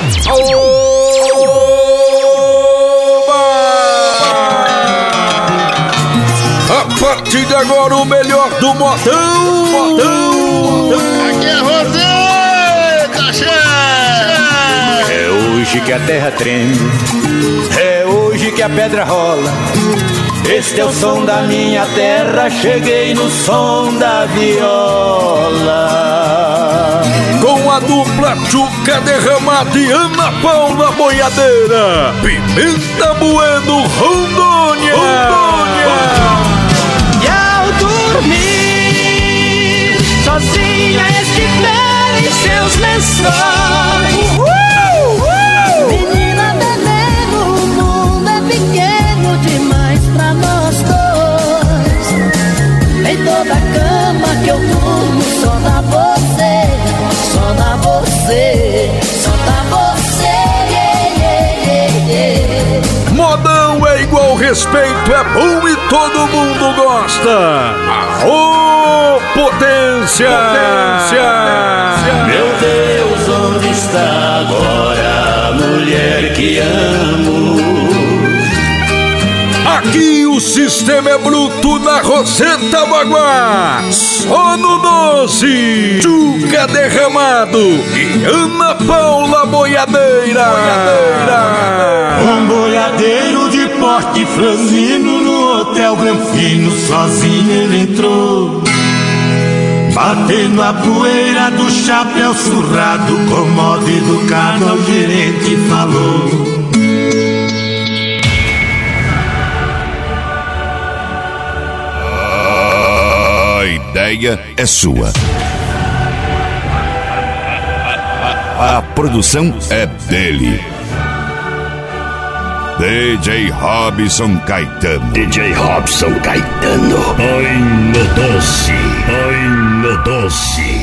A partir de agora o melhor do modão. Aqui é Rosé, cachê. É hoje que a terra treme, é hoje que a pedra rola. Este é o som da minha terra, cheguei no som da viola. Com a dupla Tchuca Derramada e Ana Paula Boiadeira, Pimenta Bueno, Rondônia. E ao dormir, sozinha estiver em seus lençóis. Menina veneno, o mundo é pequeno demais pra nós dois. Em toda cama que eu durmo, só dá você, só dá você, só dá você. Modão é igual respeito, é bom e todo mundo gosta. Aô, potência! Meu Deus, onde está agora a mulher que amo? Aqui o sistema é bruto na Roseta Baguá. Só no 12, Tchuca Derramado e Ana Paula Boiadeira. Um boiadeiro de porte franzino no hotel Granfino, sozinho ele entrou, batendo a poeira do chapéu surrado, com modo educado ao gerente falou: a ideia é sua. A produção é dele. DJ Robson Caetano. DJ Robson Caetano. Ai, no doce.